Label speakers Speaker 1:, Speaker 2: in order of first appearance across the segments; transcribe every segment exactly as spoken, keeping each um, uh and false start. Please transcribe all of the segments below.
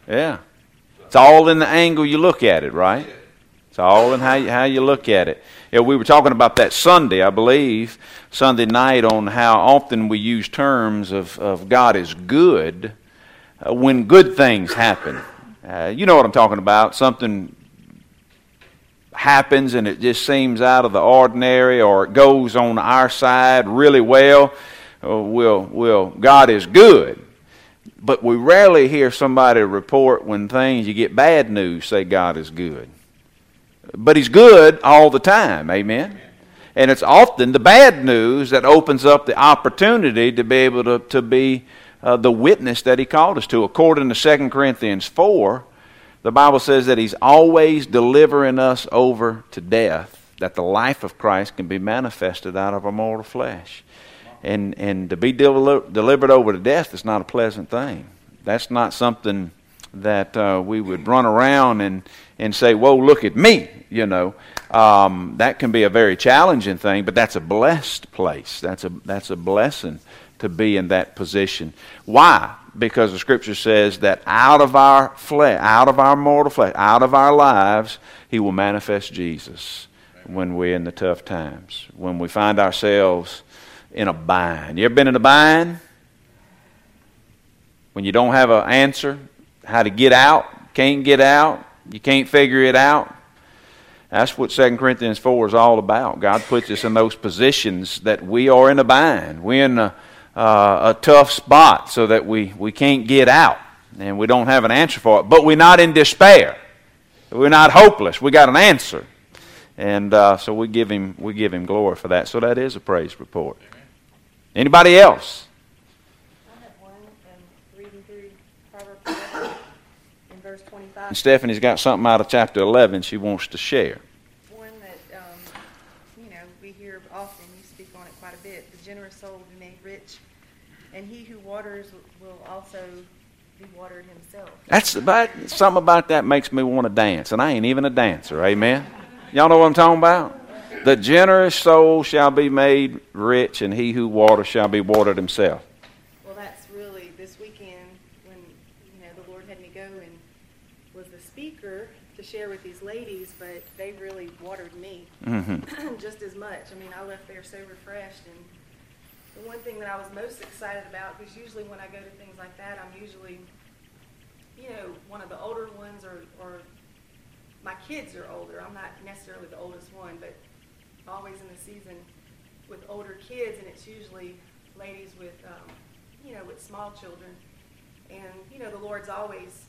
Speaker 1: Yeah. It's all in the angle you look at it, right? It's all in how you, how you look at it. Yeah, we were talking about that Sunday, I believe, Sunday night, on how often we use terms of, of God is good uh, when good things happen. Uh, you know what I'm talking about. Something happens and it just seems out of the ordinary, or it goes on our side really well. Uh, we'll, we'll, God is good. But we rarely hear somebody report when things, you get bad news, say God is good. But He's good all the time, amen? And it's often the bad news that opens up the opportunity to be able to, to be uh, the witness that He called us to. According to Second Corinthians four, the Bible says that He's always delivering us over to death, that the life of Christ can be manifested out of our mortal flesh. And and to be del- delivered over to death is not a pleasant thing. That's not something that uh, we would run around and, and say, whoa, look at me, you know. Um, that can be a very challenging thing, but that's a blessed place. That's a that's a blessing to be in that position. Why? Because the Scripture says that out of our flesh, out of our mortal flesh, out of our lives, He will manifest Jesus when we're in the tough times, when we find ourselves in a bind. You ever been in a bind? When you don't have an answer, how to get out, can't get out, you can't figure it out. That's what Second Corinthians four is all about. God puts us in those positions that we are in a bind. We're in a, uh, a tough spot so that we, we can't get out, and we don't have an answer for it. But we're not in despair. We're not hopeless. We got an answer. And uh, so we give him we give him glory for that. So that is a praise report. Anybody else?
Speaker 2: I have one. I'm reading through Proverbs eleven in verse twenty-five.
Speaker 1: And Stephanie's got something out of chapter eleven she wants to share.
Speaker 2: One that, um, you know, we hear often. You speak on it quite a bit. The generous soul will be made rich, and he who waters will also be watered himself.
Speaker 1: That's about, something about that makes me want to dance, and I ain't even a dancer. Amen. Y'all know what I'm talking about? The generous soul shall be made rich, and he who waters shall be watered himself.
Speaker 2: Well, that's really this weekend when, you know, the Lord had me go and was the speaker to share with these ladies, but they really watered me mm-hmm. just as much. I mean, I left there so refreshed, and the one thing that I was most excited about, because usually when I go to things like that, I'm usually, you know, one of the older ones, or, or my kids are older. I'm not necessarily the oldest one, but always in the season with older kids, and it's usually ladies with, um, you know, with small children. And, you know, the Lord's always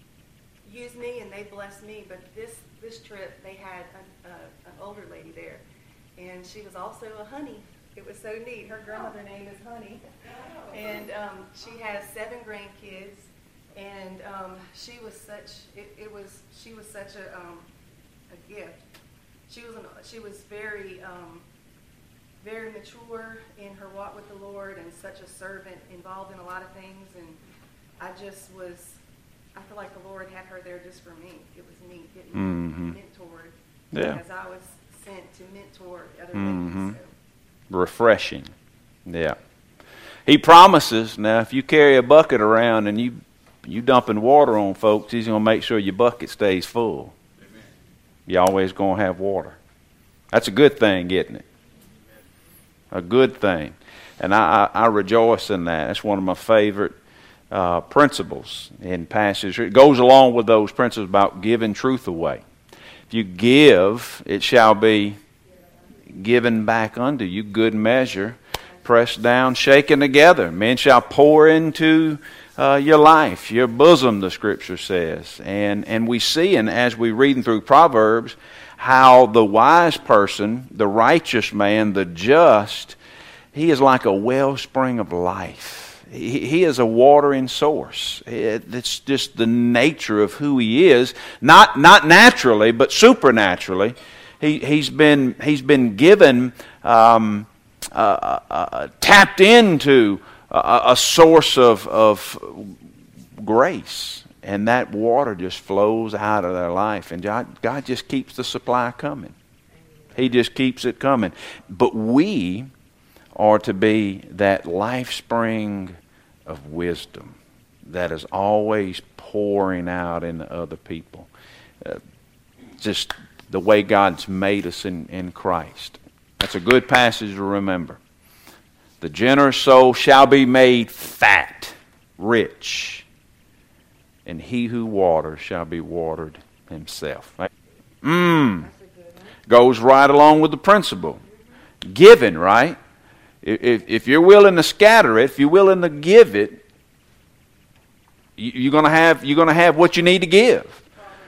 Speaker 2: used me, and they blessed me. But this this trip, they had an, uh, an older lady there, and she was also a honey. It was so neat. Her grandmother name is Honey, and um, she has seven grandkids. And um, she was such. It, it was. She was such a um, a gift. She was. An, she was very, um, very mature in her walk with the Lord, and such a servant, involved in a lot of things. And I just was. I feel like the Lord had her there just for me. It was neat getting mm-hmm. mentored.
Speaker 1: Yeah.
Speaker 2: As I was sent to mentor other
Speaker 1: mm-hmm.
Speaker 2: ladies. So.
Speaker 1: Refreshing. Yeah. He promises. Now, if you carry a bucket around and you. You dumping water on folks, he's going to make sure your bucket stays full. Amen. You're always going to have water. That's a good thing, isn't it? A good thing. And I, I, I rejoice in that. That's one of my favorite uh, principles in passage. It goes along with those principles about giving truth away. If you give, it shall be given back unto you, good measure, pressed down, shaken together. Men shall pour into Uh, your life, your bosom, the Scripture says. And and we see, and as we reading through Proverbs, how the wise person, the righteous man, the just, he is like a wellspring of life. He, he is a watering source. It, it's just the nature of who he is. Not not naturally, but supernaturally. He, he's been he's been given, um, uh, uh, tapped into A, a source of, of grace, and that water just flows out of their life, and God, God just keeps the supply coming. He just keeps it coming. But we are to be that life spring of wisdom, that is always pouring out into other people. Uh, just the way God's made us in, in Christ. That's a good passage to remember. The generous soul shall be made fat, rich, and he who waters shall be watered himself. Mmm. Goes right along with the principle. Giving, right? If, if you're willing to scatter it, if you're willing to give it, you're going to have you're going to have what you need to give.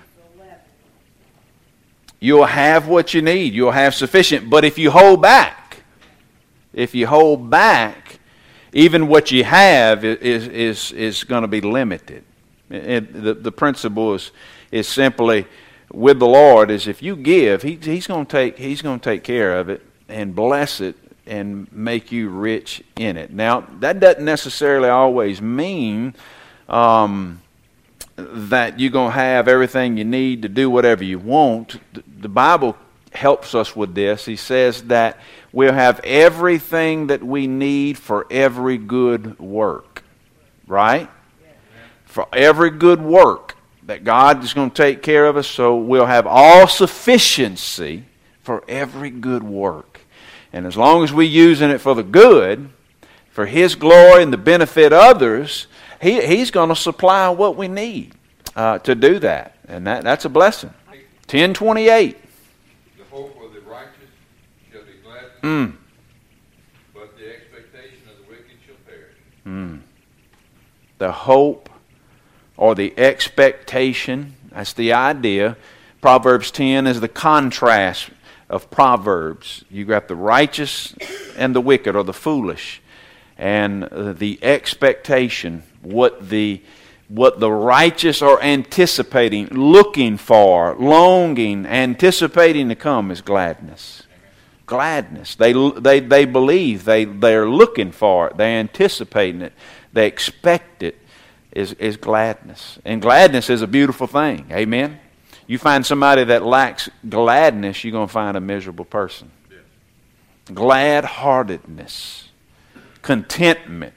Speaker 1: You'll have what you need. You'll have sufficient. But if you hold back, if you hold back, even what you have is is is going to be limited. It, the the principle is is simply with the Lord is if you give, he, he's going to take he's going to take care of it and bless it and make you rich in it. Now that doesn't necessarily always mean um, that you're going to have everything you need to do whatever you want. The Bible helps us with this. He says that we'll have everything that we need for every good work. Right? For every good work that God is going to take care of us, so we'll have all sufficiency for every good work. And as long as we're using it for the good, for His glory and to benefit others, he, He's going to supply what we need uh, to do that. And that, that's a blessing. ten twenty-eight.
Speaker 3: The hope of the righteous shall be gladdened,
Speaker 1: Mm.
Speaker 3: but the expectation of the wicked shall perish.
Speaker 1: Mm. The hope or the expectation, that's the idea. Proverbs ten is the contrast of Proverbs. You got the righteous and the wicked or the foolish. And uh, the expectation, what the what the righteous are anticipating, looking for, longing, anticipating to come is gladness. Gladness. They they they believe, they they're looking for it, they're anticipating it, they expect it. Is, is gladness. And gladness is a beautiful thing. Amen? You find somebody that lacks gladness, you're going to find a miserable person. Yes. Glad-heartedness. Contentment.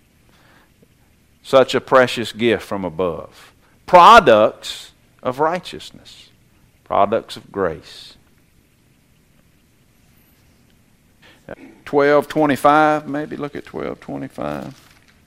Speaker 1: Such a precious gift from above. Products of righteousness. Products of grace. twelve twenty-five, maybe look at twelve twenty-five.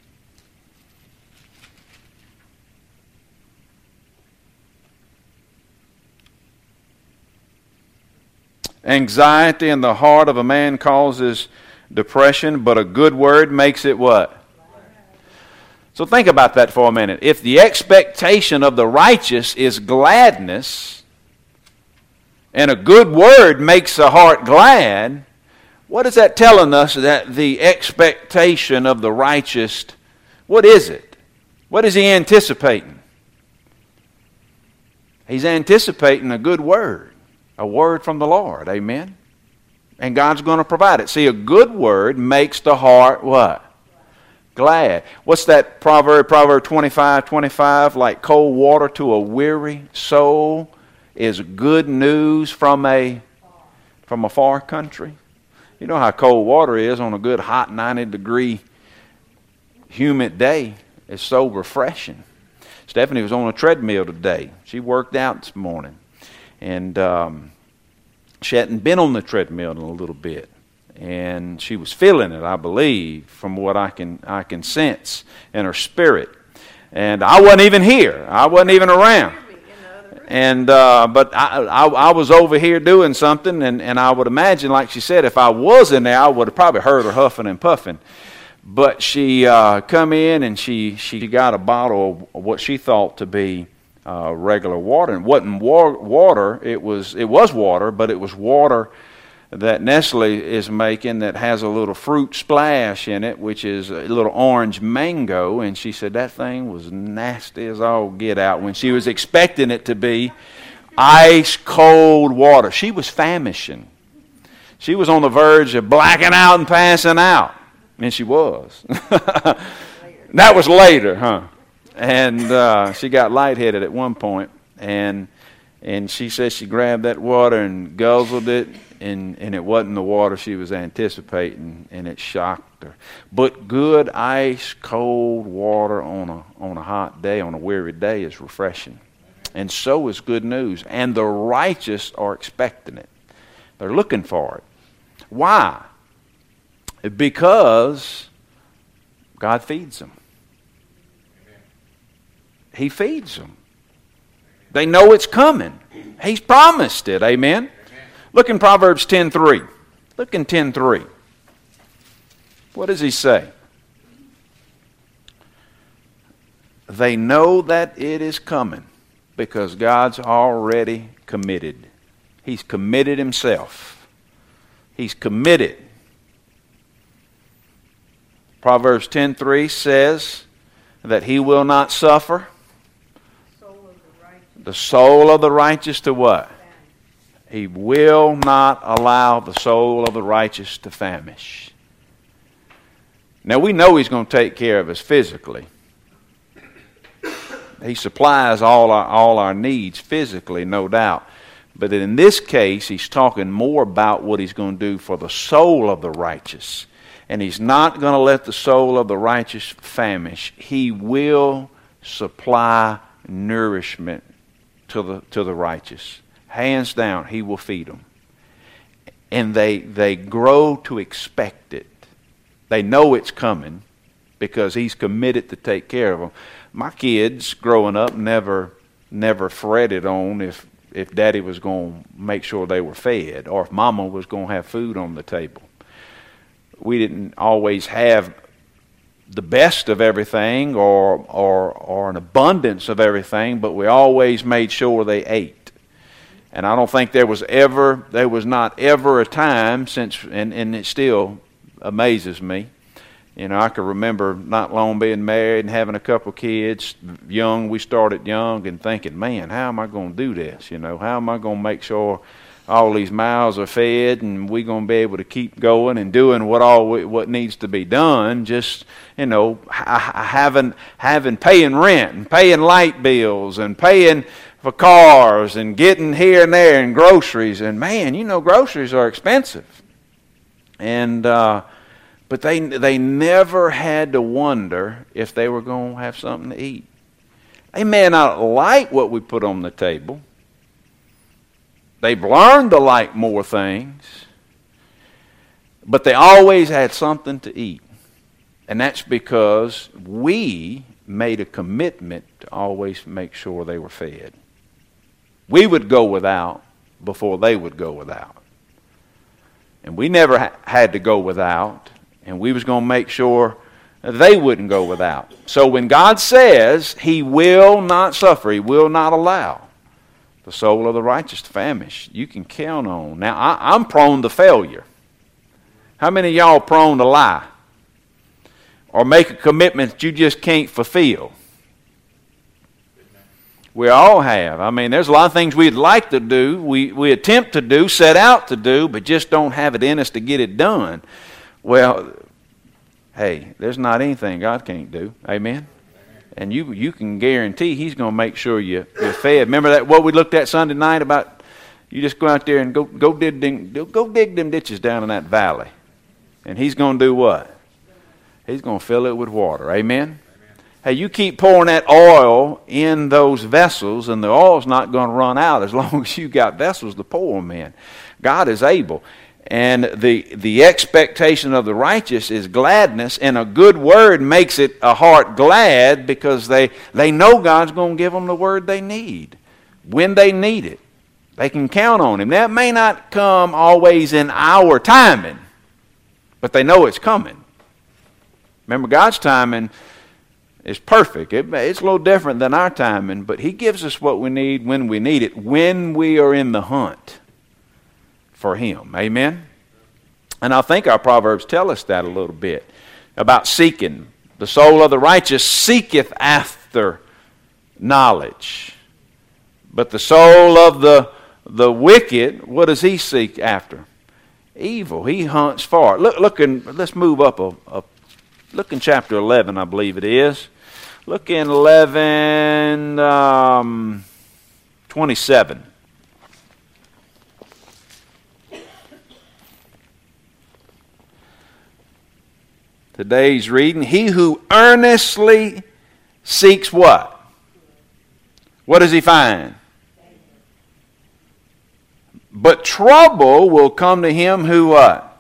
Speaker 1: Anxiety in the heart of a man causes depression, but a good word makes it what? So think about that for a minute. If the expectation of the righteous is gladness, and a good word makes the heart glad, what is that telling us that the expectation of the righteous, what is it? What is he anticipating? He's anticipating a good word. A word from the Lord. Amen? And God's going to provide it. See, a good word makes the heart what? Glad. What's that proverb? Proverb twenty-five twenty-five. Like cold water to a weary soul is good news from a from a far country. You know how cold water is on a good hot ninety degree humid day. It's so refreshing. Stephanie was on a treadmill today. She worked out this morning. And um, she hadn't been on the treadmill in a little bit. And she was feeling it, I believe, from what I can I can sense in her spirit. And I wasn't even here. I wasn't even around. And uh, but I, I I was over here doing something, and, and I would imagine, like she said, if I was in there, I would have probably heard her huffing and puffing. But she uh, come in and she, she got a bottle of what she thought to be Uh, regular water. And it wasn't wa- water, it was it was water, but it was water that Nestle is making that has a little fruit splash in it, which is a little orange mango. And she said that thing was nasty as all get out when she was expecting it to be ice cold water. She was famishing. She was on the verge of blacking out and passing out. And she was. That was later, huh? And uh, she got lightheaded at one point, and and she said she grabbed that water and guzzled it, and, and it wasn't the water she was anticipating, and it shocked her. But good ice cold water on a on a hot day, on a weary day, is refreshing. And so is good news. And the righteous are expecting it. They're looking for it. Why? Because God feeds them. He feeds them. They know it's coming. He's promised it. Amen? Amen. Look in Proverbs ten three. Look in ten three. What does he say? They know that it is coming because God's already committed. He's committed himself. He's committed. Proverbs ten three says that he will not suffer the soul of the righteous to what? He will not allow the soul of the righteous to famish. Now we know he's going to take care of us physically. He supplies all our, all our needs physically, no doubt. But in this case, he's talking more about what he's going to do for the soul of the righteous. And he's not going to let the soul of the righteous famish. He will supply nourishment to the to the righteous. Hands down, he will feed them. And they they grow to expect it. They know it's coming because he's committed to take care of them. My kids growing up never never fretted on if if daddy was going to make sure they were fed or if mama was going to have food on the table. We didn't always have the best of everything or, or, or an abundance of everything, but we always made sure they ate. And I don't think there was ever, there was not ever a time since, and, and it still amazes me. You know, I can remember not long being married and having a couple kids. Young, we started young and thinking, man, how am I going to do this? You know, how am I going to make sure all these mouths are fed and we're going to be able to keep going and doing what all we, what needs to be done? Just, you know, having, having paying rent and paying light bills and paying for cars and getting here and there and groceries. And man, you know, groceries are expensive. And, uh, But they they never had to wonder if they were going to have something to eat. They may not like what we put on the table. They've learned to like more things. But they always had something to eat. And that's because we made a commitment to always make sure they were fed. We would go without before they would go without. And we never ha- had to go without. And we was going to make sure they wouldn't go without. So when God says he will not suffer, he will not allow the soul of the righteous to famish, you can count on. Now, I, I'm prone to failure. How many of y'all prone to lie? Or make a commitment that you just can't fulfill? We all have. I mean, there's a lot of things we'd like to do, we, we attempt to do, set out to do, but just don't have it in us to get it done. Well, hey, there's not anything God can't do. Amen? And you you can guarantee he's going to make sure you, you're fed. Remember that what we looked at Sunday night about you just go out there and go go dig, dig, go dig them ditches down in that valley. And he's going to do what? He's going to fill it with water. Amen? Hey, you keep pouring that oil in those vessels and the oil's not going to run out as long as you got vessels to pour them in. God is able. And the the expectation of the righteous is gladness, and a good word makes it a heart glad because they, they know God's going to give them the word they need when they need it. They can count on him. That may not come always in our timing, but they know it's coming. Remember, God's timing is perfect. It, it's a little different than our timing, but he gives us what we need when we need it, when we are in the hunt for him. Amen? And I think our Proverbs tell us that a little bit about seeking. The soul of the righteous seeketh after knowledge. But the soul of the, the wicked, what does he seek after? Evil. He hunts for it. Look, look in, let's move up a, a look in chapter eleven, I believe it is. Look in eleven um, twenty-seven. Today's reading, he who earnestly seeks what? What does he find? But trouble will come to him who what?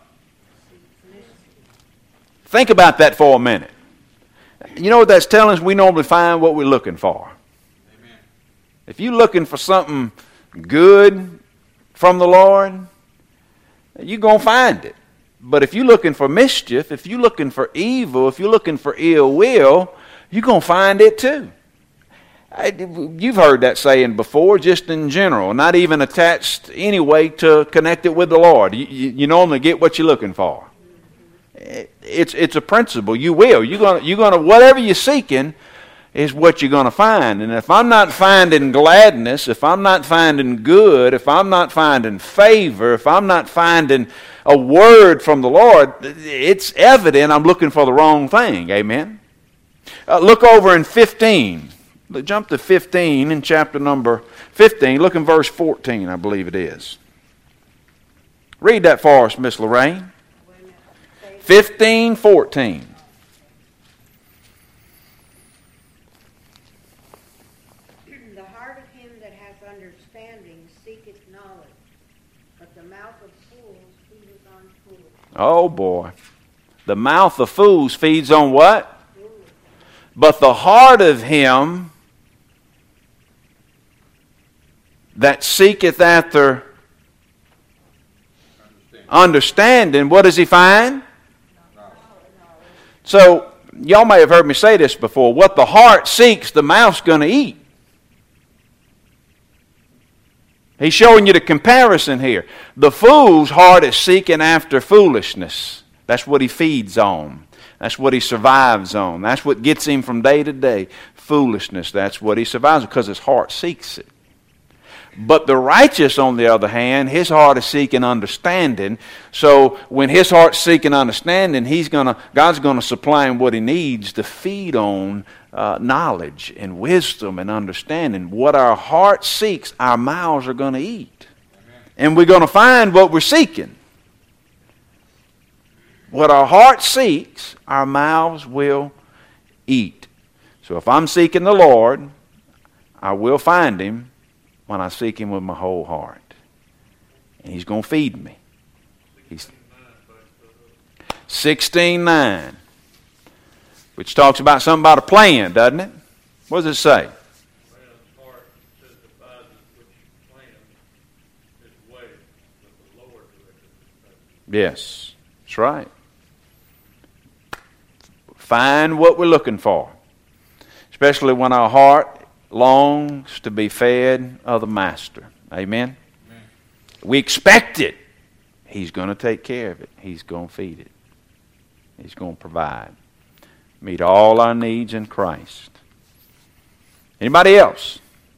Speaker 1: Think about that for a minute. You know what that's telling us? We normally find what we're looking for. Amen. If you're looking for something good from the Lord, you're going to find it. But if you're looking for mischief, if you're looking for evil, if you're looking for ill will, you're going to find it too. You've heard that saying before, just in general, not even attached anyway to connect it with the Lord. You, you, you normally get what you're looking for. It's it's a principle. You will. You're gonna you're gonna whatever you're seeking is what you're gonna find. And if I'm not finding gladness, if I'm not finding good, if I'm not finding favor, if I'm not finding a word from the Lord, it's evident I'm looking for the wrong thing. Amen. Uh, look over in fifteen. Jump to fifteen in chapter number fifteen. Look in verse fourteen, I believe it is. Read that for us, Miss Lorraine. Fifteen, fourteen.
Speaker 4: The heart of him that hath understanding seeketh knowledge, but the mouth of fools feedeth on fools.
Speaker 1: Oh boy. The mouth of fools feeds on what? Fools. But the heart of him that seeketh after understanding, understanding what does he find? So, y'all may have heard me say this before. What the heart seeks, the mouth's going to eat. He's showing you the comparison here. The fool's heart is seeking after foolishness. That's what he feeds on. That's what he survives on. That's what gets him from day to day. Foolishness, that's what he survives on because his heart seeks it. But the righteous, on the other hand, his heart is seeking understanding. So when his heart's seeking understanding, he's gonna, God's going to supply him what he needs to feed on uh, knowledge and wisdom and understanding. What our heart seeks, our mouths are going to eat. Amen. And we're going to find what we're seeking. What our heart seeks, our mouths will eat. So if I'm seeking the Lord, I will find him when I seek him with my whole heart. And he's going to feed me. He's sixteen nine, which talks about something about a plan, doesn't it? What does it say? Yes, that's right. Find what we're looking for. Especially when our heart longs to be fed of the Master. Amen? Amen. We expect it. He's going to take care of it. He's going to feed it. He's going to provide. Meet all our needs in Christ. Anybody else?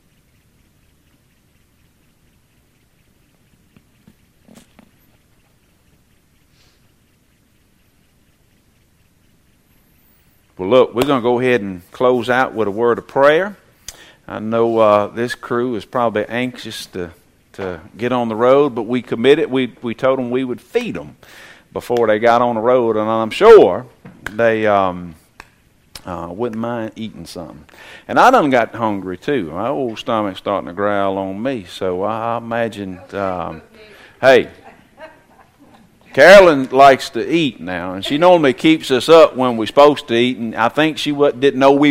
Speaker 1: Well, look, we're going to go ahead and close out with a word of prayer. I know uh, this crew is probably anxious to, to get on the road, but we committed. We we told them we would feed them before they got on the road, and I'm sure they um, uh, wouldn't mind eating something. And I done got hungry too. My old stomach's starting to growl on me, so I imagine, um, hey, Carolyn likes to eat now, and she normally keeps us up when we're supposed to eat, and I think she didn't know we